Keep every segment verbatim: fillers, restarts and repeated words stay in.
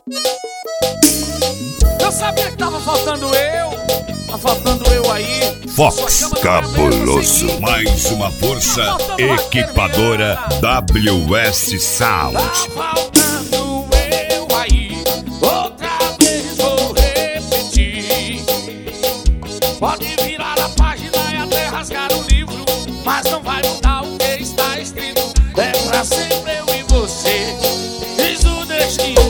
Eu sabia que tava faltando eu. Tá faltando eu aí. Fox Cabuloso, mais uma força equipadora W S Sound. Tá faltando eu aí. Outra vez vou repetir. Pode virar a página e até rasgar o livro, mas não vai mudar o que está escrito. É pra sempre eu e você, diz o destino.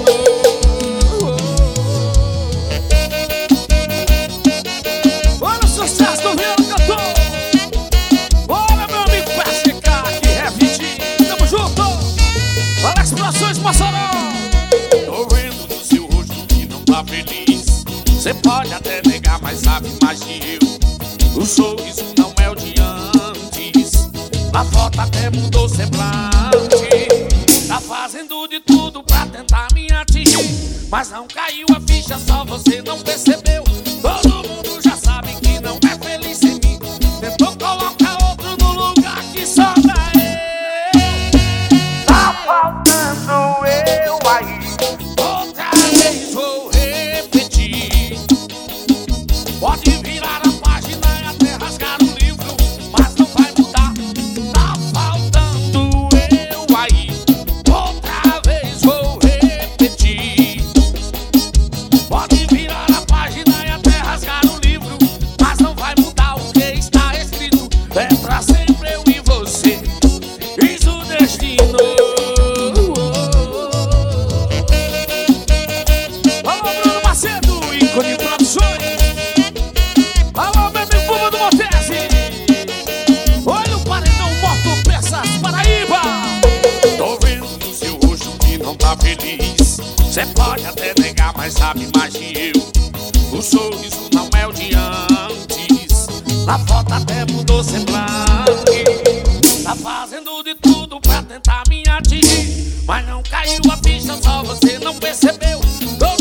Olha o sucesso do Viano Cantor. Olha meu amigo P S K, que é vinte. Tamo junto. Olha as explosões, Mossoró. Tô vendo no seu rosto que não tá feliz. Cê pode até negar, mas sabe mais que eu. O sorriso não é o de antes. Na foto até mudou o semblante. Tá fazendo de tudo pra tentar me atingir, mas não caiu a ficha, só você não percebeu. Todo mundo já sabe que não é feliz sem mim. Tentou colocar outro no lugar que só dá eu. Tá faltando eu aí. Outra vez vou repetir. Pode virar a página e até rasgar o livro, mas não vai mudar. Tá faltando eu aí. Outra vez vou repetir. Pode virar a página e até rasgar o livro, mas não vai mudar o que está escrito. É pra sempre eu e você, diz o destino. Alô, Bruno Macedo, ícone Produções. Alô, meu amigo Buba do Montese. Olha o paredão Moto Peças Paraíba. Tô vendo no seu rosto que não tá feliz. Cê pode até negar, mas sabe mais que eu. O sorriso não é o de antes. Na foto até mudou semblante. Tá fazendo de tudo pra tentar me atingir, mas não caiu a ficha, só você não percebeu. Todo